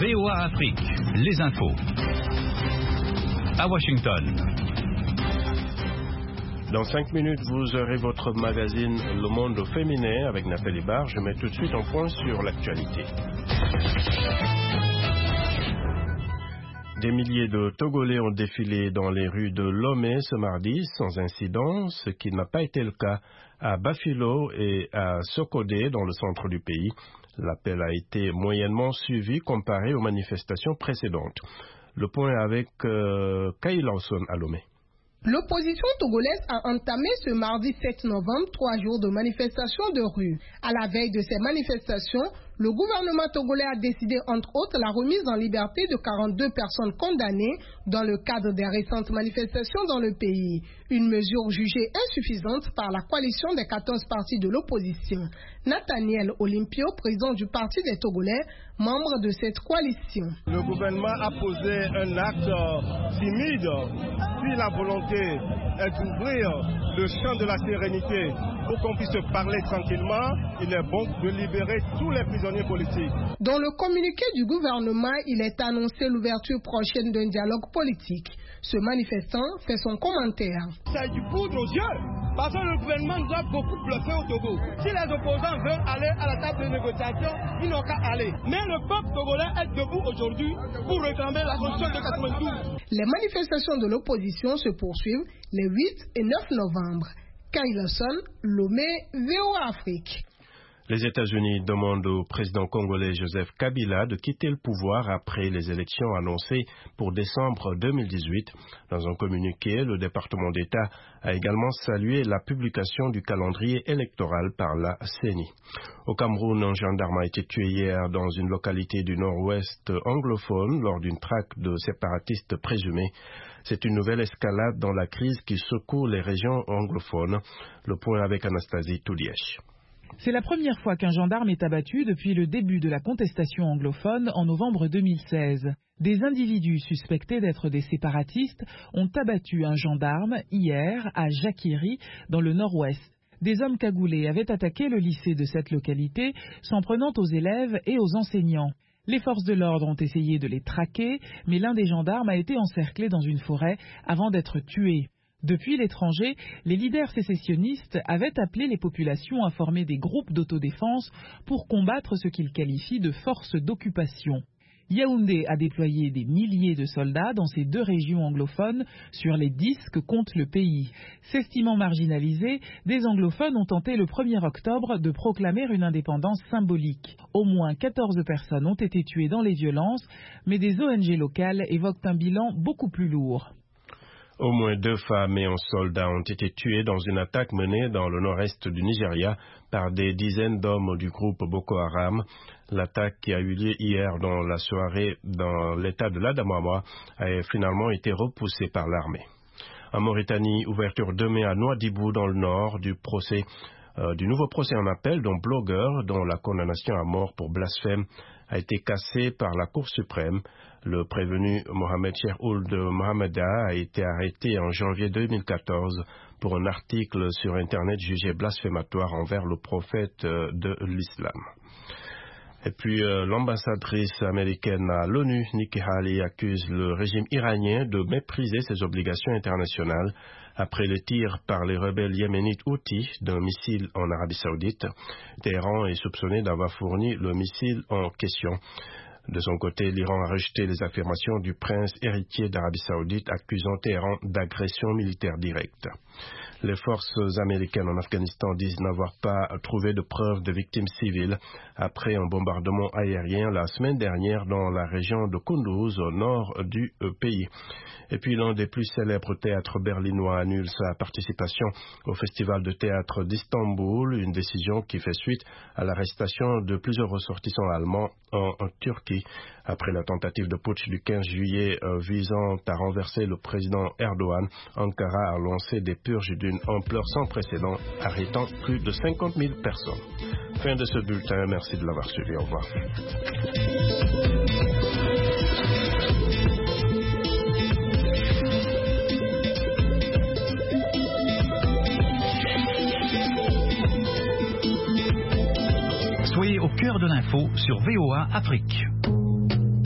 VOA Afrique, les infos. À Washington. Dans 5 minutes, vous aurez votre magazine Le Monde féminin avec Nathalie Barre. Je mets tout de suite un point sur l'actualité. Des milliers de Togolais ont défilé dans les rues de Lomé ce mardi sans incident, ce qui n'a pas été le cas à Bafilo et à Sokodé dans le centre du pays. L'appel a été moyennement suivi comparé aux manifestations précédentes. Le point avec Kay Lawson à Lomé. L'opposition togolaise a entamé ce mardi 7 novembre 3 jours de manifestations de rue. À la veille de ces manifestations, le gouvernement togolais a décidé entre autres la remise en liberté de 42 personnes condamnées dans le cadre des récentes manifestations dans le pays. Une mesure jugée insuffisante par la coalition des 14 partis de l'opposition. Nathaniel Olympio, président du Parti des Togolais, membre de cette coalition. Le gouvernement a posé un acte timide. Si la volonté est d'ouvrir le champ de la sérénité pour qu'on puisse parler tranquillement, il est bon de libérer tous les prisonniers politiques. Dans le communiqué du gouvernement, il est annoncé l'ouverture prochaine d'un dialogue politique. Ce manifestant fait son commentaire. C'est du poudre aux yeux, parce que le gouvernement nous a beaucoup bluffé au Togo. Si les opposants veulent aller à la table de négociation, ils n'ont qu'à aller. Mais le peuple togolais est debout aujourd'hui pour réclamer la constitution de 92. Les manifestations de l'opposition se poursuivent les 8 et 9 novembre. Kay Lawson, Lomé, VOA Afrique. Les États-Unis demandent au président congolais Joseph Kabila de quitter le pouvoir après les élections annoncées pour décembre 2018. Dans un communiqué, le département d'État a également salué la publication du calendrier électoral par la CENI. Au Cameroun, un gendarme a été tué hier dans une localité du nord-ouest anglophone lors d'une traque de séparatistes présumés. C'est une nouvelle escalade dans la crise qui secoue les régions anglophones. Le point avec Anastasie Toulièche. C'est la première fois qu'un gendarme est abattu depuis le début de la contestation anglophone en novembre 2016. Des individus suspectés d'être des séparatistes ont abattu un gendarme hier à Jakiri, dans le nord-ouest. Des hommes cagoulés avaient attaqué le lycée de cette localité, s'en prenant aux élèves et aux enseignants. Les forces de l'ordre ont essayé de les traquer, mais l'un des gendarmes a été encerclé dans une forêt avant d'être tué. Depuis l'étranger, les leaders sécessionnistes avaient appelé les populations à former des groupes d'autodéfense pour combattre ce qu'ils qualifient de forces d'occupation. Yaoundé a déployé des milliers de soldats dans ces deux régions anglophones sur les 10 que compte le pays. S'estimant marginalisés, des anglophones ont tenté le 1er octobre de proclamer une indépendance symbolique. Au moins 14 personnes ont été tuées dans les violences, mais des ONG locales évoquent un bilan beaucoup plus lourd. Au moins 2 femmes et un soldat ont été tués dans une attaque menée dans le nord-est du Nigeria par des dizaines d'hommes du groupe Boko Haram. L'attaque qui a eu lieu hier dans la soirée dans l'état de l'Adamawa a finalement été repoussée par l'armée. En Mauritanie, ouverture demain à Nouadhibou dans le nord du nouveau procès en appel d'un blogueur dont la condamnation à mort pour blasphème a été cassée par la Cour suprême. Le prévenu Mohamed Cheikh Ould Mohameda a été arrêté en janvier 2014 pour un article sur Internet jugé blasphématoire envers le prophète de l'islam. Et puis l'ambassadrice américaine à l'ONU, Nikki Haley, accuse le régime iranien de mépriser ses obligations internationales après les tirs par les rebelles yéménites Houthis d'un missile en Arabie Saoudite. Téhéran est soupçonné d'avoir fourni le missile en question. De son côté, l'Iran a rejeté les affirmations du prince héritier d'Arabie Saoudite accusant Téhéran d'agression militaire directe. Les forces américaines en Afghanistan disent n'avoir pas trouvé de preuves de victimes civiles après un bombardement aérien la semaine dernière dans la région de Kunduz, au nord du pays. Et puis l'un des plus célèbres théâtres berlinois annule sa participation au Festival de théâtre d'Istanbul, une décision qui fait suite à l'arrestation de plusieurs ressortissants allemands en Turquie. Après la tentative de putsch du 15 juillet visant à renverser le président Erdogan, Ankara a lancé des purges d'une ampleur sans précédent, arrêtant plus de 50 000 personnes. Fin de ce bulletin, merci de l'avoir suivi, au revoir. Soyez au cœur de l'info sur VOA Afrique.